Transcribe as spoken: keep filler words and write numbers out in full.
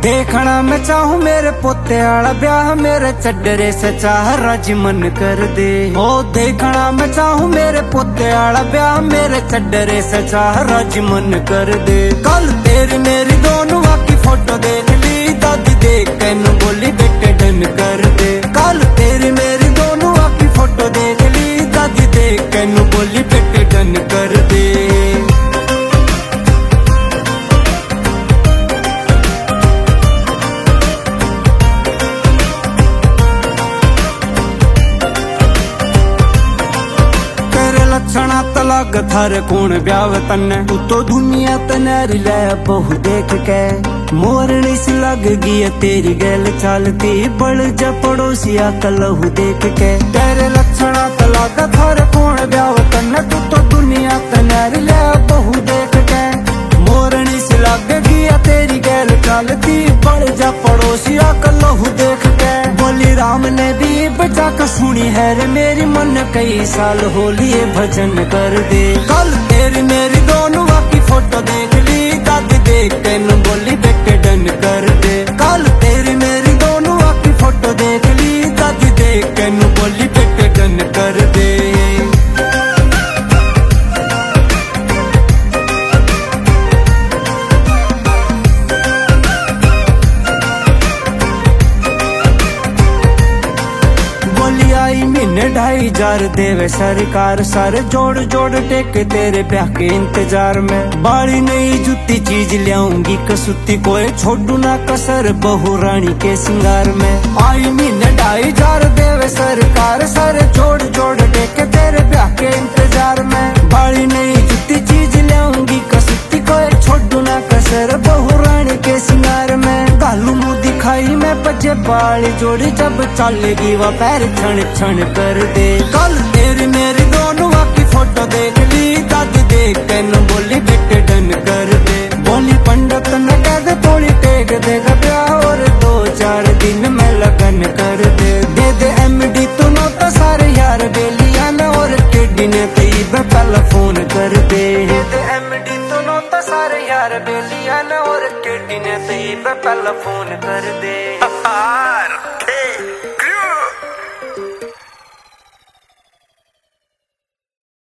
देखना मैं चाहूँ मेरे पोते आला ब्याह, मेरे चड्डरे से चाह राजी मन कर दे। ओ देखना मैं चाहूँ मेरे पोते आला ब्याह, मेरे चड्डरे से चाह राजी मन कर दे। कल तेरी मेरी दोनों की फोटो देख ली, दादी देख कैनू बोली बेटे डन कर दे। कल तेरी मेरी दोनों की फोटो देख ली, दादी देख कैनू बोली बेटे डन कर दे। लक्षणा तलाग थारे कौन ब्याव तन्ने, तू तो दुनिया तनारी ले बहु देख के। मोरनी सी लग गई तेरी गैल चालती, बड़ जा पड़ोसिया कलहू देख के। तेरे लक्षणा तलाग थारे कौन ब्याव तन्ने, तू तो दुनिया तनारी ले बहु देख के। मोरनी सी लग गई तेरी गैल चालती, बड़ जा पड़ोसिया कलहू देख के। बोली राम ने भी बचा कर सुनी है रे मेरी, मन कई साल हो लिए भजन कर दे। कल तेरी मेरी दोनों की फोटो देख ली, दादी देख कैनू बोली बेटे डन कर दे। कल तेरी मेरी दोनों की फोटो देख ली, दादी देख कैनू बोली बेटे डन कर दे। आई महीने ढाई हजार देवे सरकार, सारे जोड़ जोड़ टेके तेरे ब्याह के इंतजार में। बाड़ी नई जुती चीज लियाऊंगी कसुती, कोई छोड़ू ना कसर बहू रानी के सिंगार में। आई महीने ढाई हजार देवे सरकार, सारे जोड़ जोड़ टेके तेरे ब्याह के इंतजार में। बाड़ी नई जुती चीज लियाऊंगी कसुती, कोई छोड़ू ना कसर बहू रानी के सिंगार में। गालू मुँह दिखाई मैं बजे बाली जोड़ी, जब चलेगी वह पैर क्षण क्षण कर दे। कल तेरी मेरी दोनों की फोटो देख ली, दादी देख कैनू बोली बेटे डन कर दे। बोली पंडित न कह दे थोड़ी टेक देगा ब्याह, और दो चार दिन में लगन कर दे। दे दे एमडी तू नो तो सारे यार बेलिया न, और केडी ने तेई पहला फोन कर दे। दे दे एमडी तू नो तो सारे यार बेलिया न, और केडी ने तेई पहला फोन कर दे।